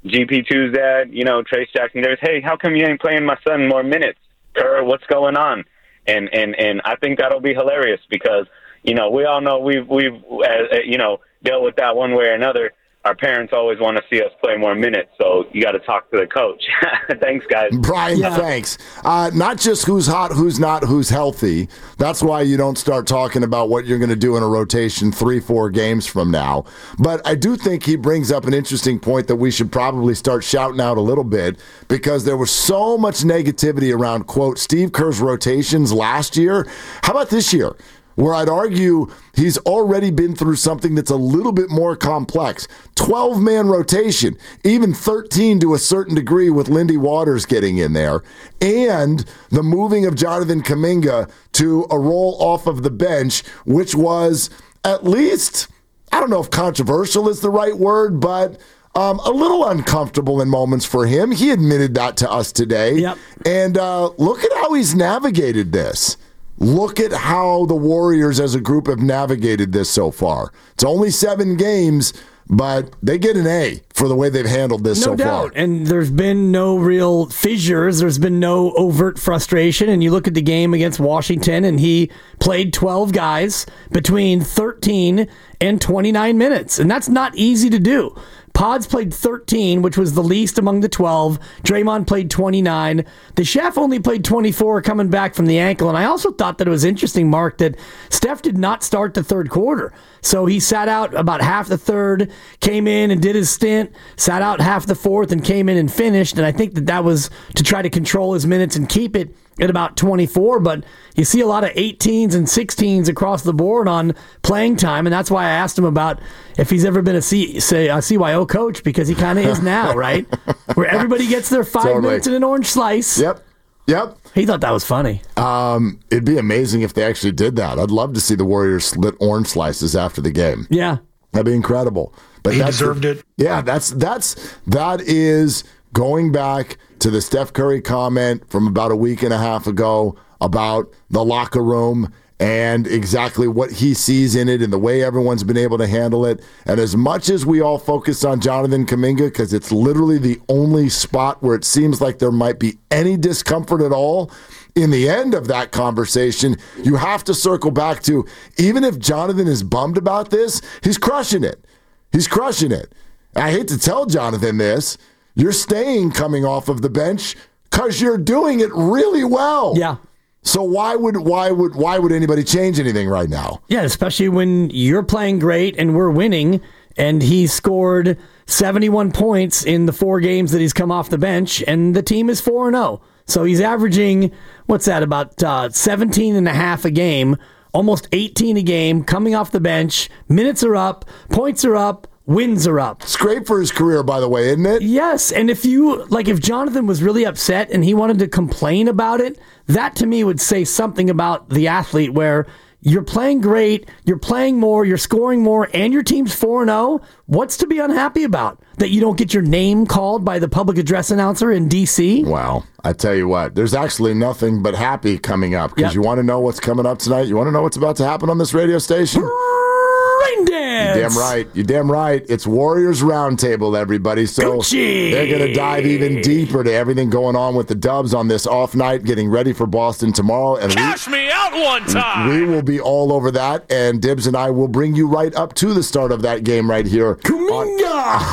G P two's dad, you know, Trace Jackson Davis, hey, how come you ain't playing my son more minutes? Kerr, what's going on? And and and I think that'll be hilarious because, you know, we all know we've, we've uh, you know, dealt with that one way or another. Our parents always want to see us play more minutes, so you got to talk to the coach. Thanks, guys. Brian, yeah. thanks. Uh, not just who's hot, who's not, who's healthy. That's why you don't start talking about what you're going to do in a rotation three, four games from now. But I do think he brings up an interesting point that we should probably start shouting out a little bit because there was so much negativity around, quote, Steve Kerr's rotations last year. How about this year? Where I'd argue he's already been through something that's a little bit more complex. twelve-man rotation, even thirteen to a certain degree with Lindy Waters getting in there, and the moving of Jonathan Kuminga to a role off of the bench, which was at least, I don't know if controversial is the right word, but um, a little uncomfortable in moments for him. He admitted that to us today. Yep. And uh, look at how he's navigated this. Look at how the Warriors as a group have navigated this so far. It's only seven games, but they get an A for the way they've handled this no so doubt. far. And there's been no real fissures. There's been no overt frustration. And you look at the game against Washington, and he played twelve guys between thirteen and twenty-nine minutes. And that's not easy to do. Pods played thirteen, which was the least among the twelve. Draymond played twenty-nine. The chef only played twenty-four coming back from the ankle. And I also thought that it was interesting, Mark, that Steph did not start the third quarter. So he sat out about half the third, came in and did his stint, sat out half the fourth and came in and finished. And I think that that was to try to control his minutes and keep it at about twenty-four, but you see a lot of eighteens and sixteens across the board on playing time, and that's why I asked him about if he's ever been a, C, say, a C Y O coach, because he kind of is now, right? Where everybody gets their five totally. minutes in an orange slice. Yep, yep. He thought that was funny. Um, it'd be amazing if they actually did that. I'd love to see the Warriors split orange slices after the game. Yeah. That'd be incredible. But he that's deserved the, it. Yeah, that's that's that is going back to the Steph Curry comment from about a week and a half ago about the locker room and exactly what he sees in it and the way everyone's been able to handle it. And as much as we all focus on Jonathan Kuminga, because it's literally the only spot where it seems like there might be any discomfort at all, in the end of that conversation, you have to circle back to, even if Jonathan is bummed about this, he's crushing it. He's crushing it. I hate to tell Jonathan this, you're staying coming off of the bench because you're doing it really well. Yeah. So why would why would why would anybody change anything right now? Yeah, especially when you're playing great and we're winning, and he scored seventy-one points in the four games that he's come off the bench, and the team is four and oh. So he's averaging, what's that, about uh, seventeen and a half a game, almost eighteen a game, coming off the bench. Minutes are up, points are up, wins are up. It's great for his career, by the way, isn't it? Yes, and if you, like if Jonathan was really upset and he wanted to complain about it, that to me would say something about the athlete where you're playing great, you're playing more, you're scoring more, and your team's four and oh. What's to be unhappy about? That you don't get your name called by the public address announcer in D C? Well, I tell you what, there's actually nothing but happy coming up because yep. you want to know what's coming up tonight? You want to know what's about to happen on this radio station? Rain dance! You're damn right. You're damn right. It's Warriors Roundtable, everybody. So Gucci. They're going to dive even deeper to everything going on with the Dubs on this off night, getting ready for Boston tomorrow. And Cash we, me out one time! We will be all over that, and Dibs and I will bring you right up to the start of that game right here. Kuminga!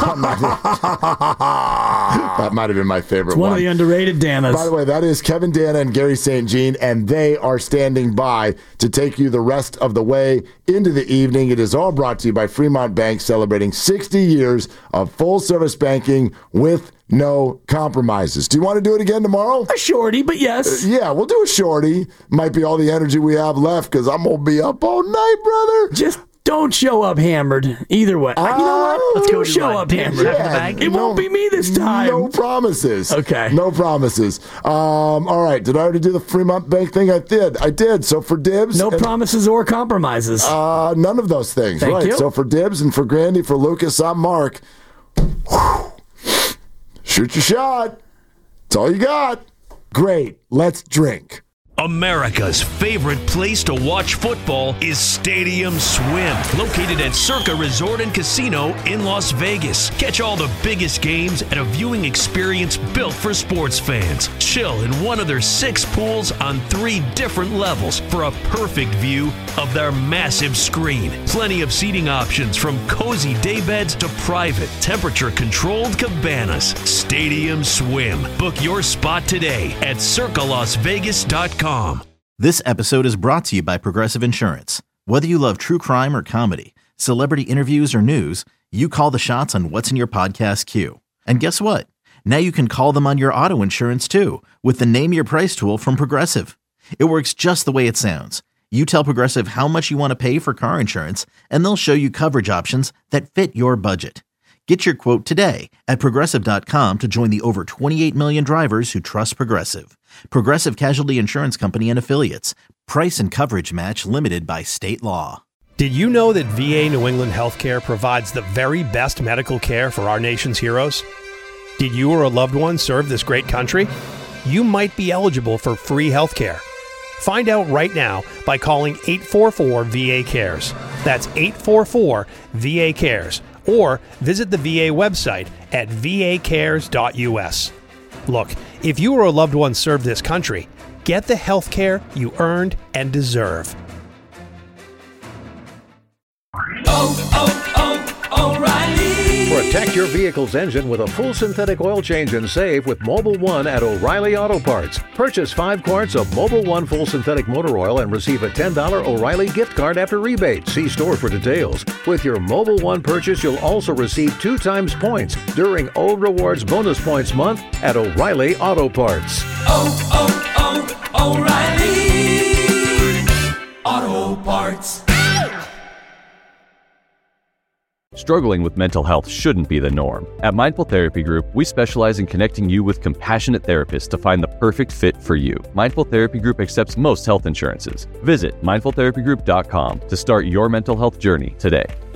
That might have been my favorite it's one. one of the underrated Danas. By the way, that is Kevin Dana and Gary Saint Jean, and they are standing by to take you the rest of the way into the evening. It is all brought to you by Fremont Bank, celebrating sixty years of full-service banking with no compromises. Do you want to do it again tomorrow? A shorty, but yes. Uh, yeah, we'll do a shorty. Might be all the energy we have left because I'm going to be up all night, brother. Just don't show up hammered either way. Uh, you know what? Let's go show up hammered. Yeah, it no, won't be me this time. No promises. Okay. No promises. Um, all right. Did I already do the Fremont Bank thing? I did. I did. So for Dibs. No and, promises or compromises. Uh, none of those things. Thank right. you. So for Dibs and for Grandy, for Lucas, I'm Mark. Whew. Shoot your shot. That's all you got. Great. Let's drink. America's favorite place to watch football is Stadium Swim, located at Circa Resort and Casino in Las Vegas. Catch all the biggest games at a viewing experience built for sports fans. Chill in one of their six pools on three different levels for a perfect view of their massive screen. Plenty of seating options from cozy daybeds to private, temperature-controlled cabanas. Stadium Swim. Book your spot today at circa las vegas dot com. This episode is brought to you by Progressive Insurance. Whether you love true crime or comedy, celebrity interviews or news, you call the shots on what's in your podcast queue. And guess what? Now you can call them on your auto insurance too with the Name Your Price tool from Progressive. It works just the way it sounds. You tell Progressive how much you want to pay for car insurance, and they'll show you coverage options that fit your budget. Get your quote today at Progressive dot com to join the over twenty-eight million drivers who trust Progressive. Progressive Casualty Insurance Company and Affiliates. Price and coverage match limited by state law. Did you know that V A New England Healthcare provides the very best medical care for our nation's heroes? Did you or a loved one serve this great country? You might be eligible for free healthcare. Find out right now by calling eight four four V A cares. That's eight four four V A cares. Or visit the V A website at v a cares dot u s. Look, if you or a loved one served this country, get the health care you earned and deserve. Oh, oh, oh, O'Reilly! Protect your vehicle's engine with a full synthetic oil change and save with Mobil one at O'Reilly Auto Parts. Purchase five quarts of Mobil one full synthetic motor oil and receive a ten dollars O'Reilly gift card after rebate. See store for details. With your Mobil one purchase, you'll also receive two times points during O Rewards Bonus Points Month at O'Reilly Auto Parts. Oh, oh, oh, O'Reilly Auto Parts. Struggling with mental health shouldn't be the norm. At Mindful Therapy Group, we specialize in connecting you with compassionate therapists to find the perfect fit for you. Mindful Therapy Group accepts most health insurances. Visit mindful therapy group dot com to start your mental health journey today.